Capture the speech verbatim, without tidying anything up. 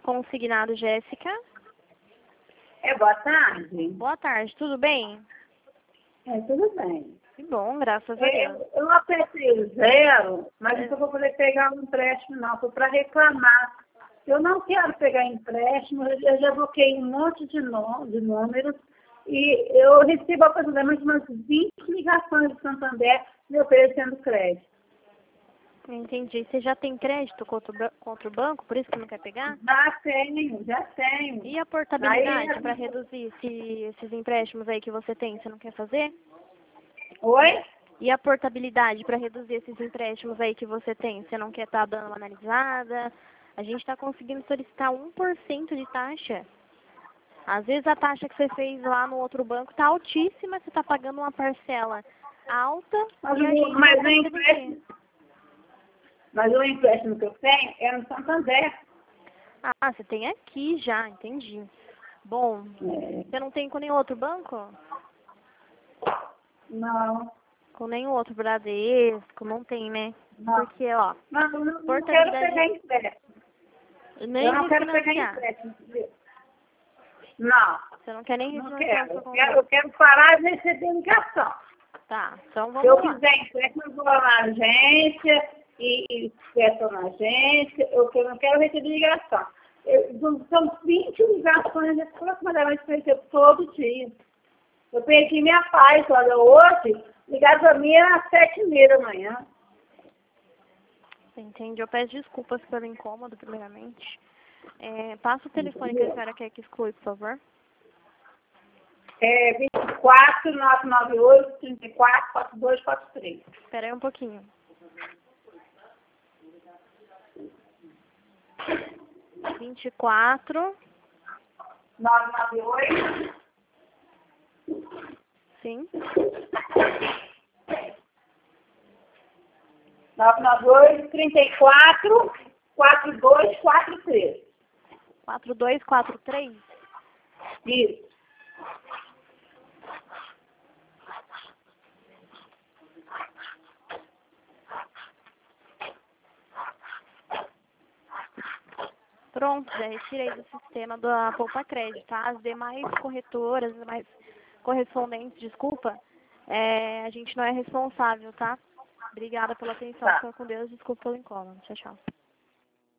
Consignado, Jéssica. É, boa tarde. Boa tarde, tudo bem? É, tudo bem. Que bom, graças a É, Deus. eu, eu apertei o zero, mas É. não vou poder pegar um empréstimo, não. Foi para reclamar. Eu não quero pegar empréstimo, eu já eu já bloqueei um monte de, nó- de números e eu recebo aproximadamente umas vinte ligações de Santander me oferecendo crédito. Entendi. Você já tem crédito contra o, ba- contra o banco, por isso que não quer pegar? Já tenho, já tenho. E a Aí, portabilidade para reduzir esse- esses empréstimos aí que você tem, você não quer fazer? oi? E a portabilidade para reduzir esses empréstimos aí que você tem, você não quer estar dando uma analisada? A gente está conseguindo solicitar um por cento de taxa. Às vezes a taxa que você fez lá no outro banco está altíssima, você está pagando uma parcela alta Mas, e a o- gente mas, o consegue reduzir. empréstimo, mas o empréstimo que eu tenho é no Santander. Ah, você tem aqui já, entendi. Bom, É, você não tem com nenhum outro banco? não, Com nenhum outro Bradesco, não tem, né? não. Porque, ó, Não, eu não, não quero portabilidade pegar empréstimo. nem Eu não quero pegar refinanciar. empréstimo. Entendeu? Não, Você não quer nem não refinanciar o quero. seu Eu quero, contrato. eu quero parar de receber ligação. Tá, então Se eu vamos lá. quiser empréstimo, eu vou lá na agência e, e peço na agência. Eu, que- eu não quero receber ligação. Eu, são vinte ligações aproximadamente que eu recebo todo dia. Eu perdi minha paz, olha, hoje, ligar para mim era às sete e meia da manhã. Entende? Eu peço desculpas pelo incômodo, primeiramente. É, passa o telefone que a Entendeu? senhora quer que exclui, por favor. É vinte e quatro, nove nove oito, trinta e quatro, quarenta e dois, quarenta e três. Espera aí um pouquinho. vinte e quatro, nove nove oito, sim. nove nove oito, trinta e quatro, quarenta e dois, quarenta e três. quatro dois quatro três. Isso. Pronto, já retirei do sistema da Poupa Crédito, tá? As demais corretoras, as demais correspondentes, desculpa, é, a gente não é responsável, tá? Obrigada pela atenção, Tá. fica com Deus, desculpa pelo incômodo. Tchau, tchau.